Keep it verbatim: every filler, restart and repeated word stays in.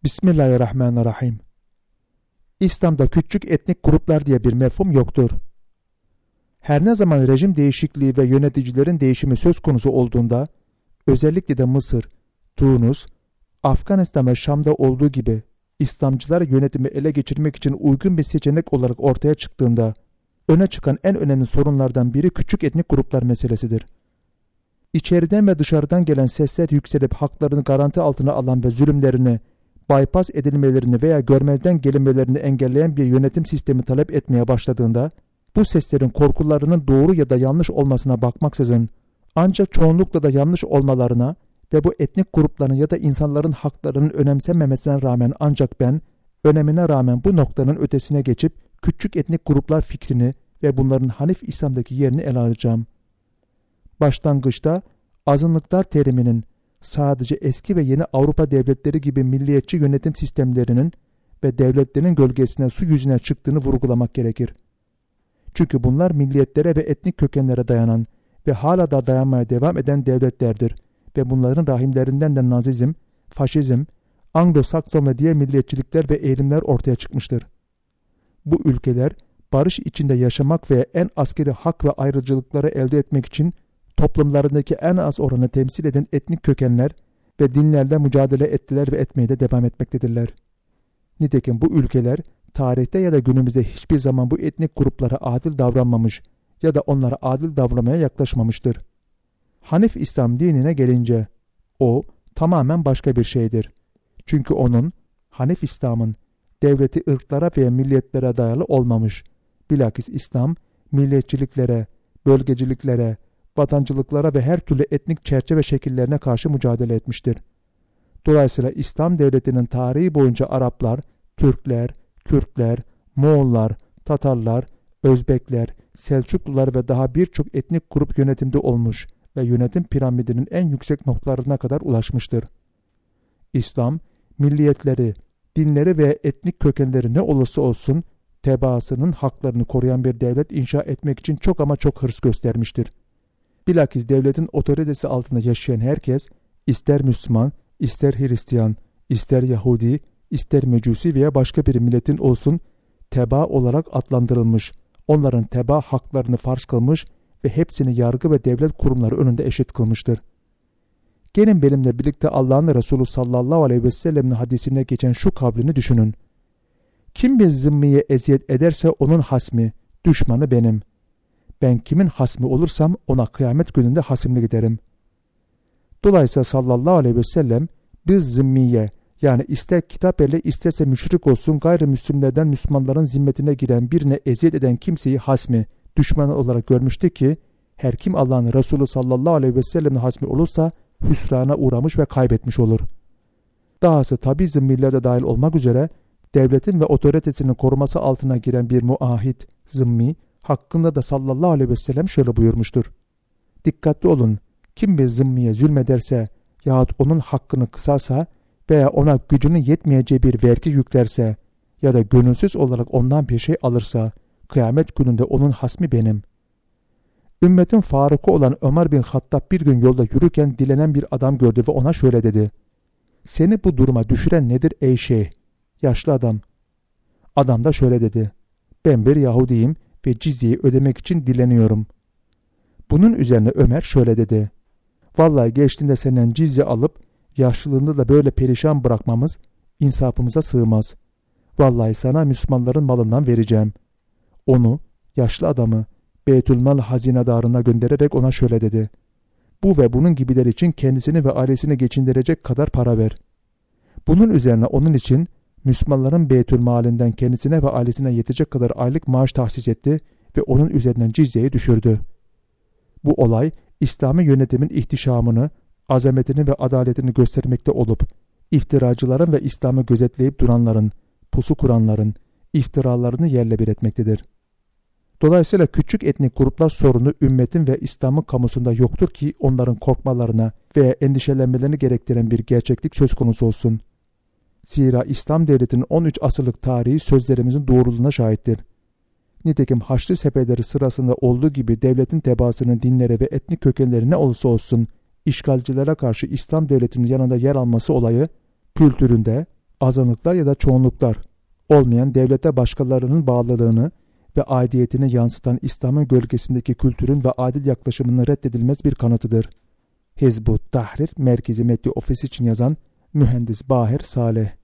Bismillahirrahmanirrahim. İslam'da küçük etnik gruplar diye bir mefhum yoktur. Her ne zaman rejim değişikliği ve yöneticilerin değişimi söz konusu olduğunda, özellikle de Mısır, Tunus, Afganistan ve Şam'da olduğu gibi İslamcılar yönetimi ele geçirmek için uygun bir seçenek olarak ortaya çıktığında, öne çıkan en önemli sorunlardan biri küçük etnik gruplar meselesidir. İçeriden ve dışarıdan gelen sesler yükselip haklarını garanti altına alan ve zulümlerini, bypass edilmelerini veya görmezden gelinmelerini engelleyen bir yönetim sistemi talep etmeye başladığında, bu seslerin korkularının doğru ya da yanlış olmasına bakmaksızın, ancak çoğunlukla da yanlış olmalarına ve bu etnik grupların ya da insanların haklarının önemsenmemesine rağmen ancak ben, önemine rağmen bu noktanın ötesine geçip küçük etnik gruplar fikrini ve bunların Hanif İslam'daki yerini ele alacağım. Başlangıçta azınlıklar teriminin sadece eski ve yeni Avrupa devletleri gibi milliyetçi yönetim sistemlerinin ve devletlerin gölgesine su yüzüne çıktığını vurgulamak gerekir. Çünkü bunlar milliyetlere ve etnik kökenlere dayanan ve hala da dayanmaya devam eden devletlerdir ve bunların rahimlerinden de Nazizm, Faşizm, Anglo-Sakson ve diğer milliyetçilikler ve eğilimler ortaya çıkmıştır. Bu ülkeler barış içinde yaşamak ve en askeri hak ve ayrıcalıkları elde etmek için toplumlarındaki en az oranı temsil eden etnik kökenler ve dinlerle mücadele ettiler ve etmeye de devam etmektedirler. Nitekim bu ülkeler tarihte ya da günümüzde hiçbir zaman bu etnik gruplara adil davranmamış ya da onlara adil davranmaya yaklaşmamıştır. Hanif İslam dinine gelince o tamamen başka bir şeydir. Çünkü onun, Hanif İslam'ın devleti ırklara ve milliyetlere dayalı olmamış. Bilakis İslam, milliyetçiliklere, bölgeciliklere, vatancılıklara ve her türlü etnik çerçeve şekillerine karşı mücadele etmiştir. Dolayısıyla İslam devletinin tarihi boyunca Araplar, Türkler, Kürtler, Moğollar, Tatarlar, Özbekler, Selçuklular ve daha birçok etnik grup yönetimde olmuş ve yönetim piramidinin en yüksek noktalarına kadar ulaşmıştır. İslam, milliyetleri, dinleri ve etnik kökenleri ne olursa olsun tebaasının haklarını koruyan bir devlet inşa etmek için çok ama çok hırs göstermiştir. Bilakis devletin otoritesi altında yaşayan herkes, ister Müslüman, ister Hristiyan, ister Yahudi, ister Mecusi veya başka bir milletin olsun, tebaa olarak adlandırılmış, onların tebaa haklarını farz kılmış ve hepsini yargı ve devlet kurumları önünde eşit kılmıştır. Gelin benimle birlikte Allah'ın Resulü sallallahu aleyhi ve sellem'in hadisinde geçen şu kavlini düşünün. Kim bir zimmiye eziyet ederse onun hasmi, düşmanı benim. Ben kimin hasmi olursam ona kıyamet gününde hasimli giderim. Dolayısıyla sallallahu aleyhi ve sellem biz zimmiye, yani ister kitap ehli isterse müşrik olsun gayrimüslimlerden Müslümanların zimmetine giren birine eziyet eden kimseyi hasmi, düşmanı olarak görmüştü ki her kim Allah'ın Resulü sallallahu aleyhi ve sellem'in hasmi olursa hüsrana uğramış ve kaybetmiş olur. Dahası tabi zimmiler de dahil olmak üzere devletin ve otoritesinin koruması altına giren bir muahit, zimmi, hakkında da sallallahu aleyhi ve sellem şöyle buyurmuştur. Dikkatli olun, kim bir zimmiye zulmederse yahut onun hakkını kısarsa veya ona gücünün yetmeyeceği bir vergi yüklerse ya da gönülsüz olarak ondan bir şey alırsa kıyamet gününde onun hasmi benim. Ümmetin Faruk'u olan Ömer bin Hattab bir gün yolda yürürken dilenen bir adam gördü ve ona şöyle dedi. Seni bu duruma düşüren nedir ey şeyh? Yaşlı adam. Adam da şöyle dedi. Ben bir Yahudiyim ve cizyeyi ödemek için dileniyorum. Bunun üzerine Ömer şöyle dedi. Vallahi geçtiğinde senden cizye alıp yaşlılığında da böyle perişan bırakmamız insafımıza sığmaz. Vallahi sana Müslümanların malından vereceğim. Onu, yaşlı adamı Beytülmal hazinedarına göndererek ona şöyle dedi. Bu ve bunun gibiler için kendisini ve ailesini geçindirecek kadar para ver. Bunun üzerine onun için Müslümanların Beytülmalinden kendisine ve ailesine yetecek kadar aylık maaş tahsis etti ve onun üzerinden cizyeyi düşürdü. Bu olay İslami yönetimin ihtişamını, azametini ve adaletini göstermekte olup iftiracıların ve İslam'ı gözetleyip duranların, pusu kuranların iftiralarını yerle bir etmektedir. Dolayısıyla küçük etnik gruplar sorunu ümmetin ve İslam'ın kamusunda yoktur ki onların korkmalarına veya endişelenmelerini gerektiren bir gerçeklik söz konusu olsun. Zira İslam devletinin on üç asırlık tarihi sözlerimizin doğruluğuna şahittir. Nitekim Haçlı seferleri sırasında olduğu gibi devletin tebaasının dinlere ve etnik kökenleri ne olursa olsun işgalcilere karşı İslam devletinin yanında yer alması olayı kültüründe, azınlıklar ya da çoğunluklar olmayan devlete başkalarının bağlılığını ve aidiyetini yansıtan İslam'ın gölgesindeki kültürün ve adil yaklaşımının reddedilmez bir kanıtıdır. Hizb ut Tahrir Merkezi Medya Ofisi için yazan Mühendis Bahir Saleh.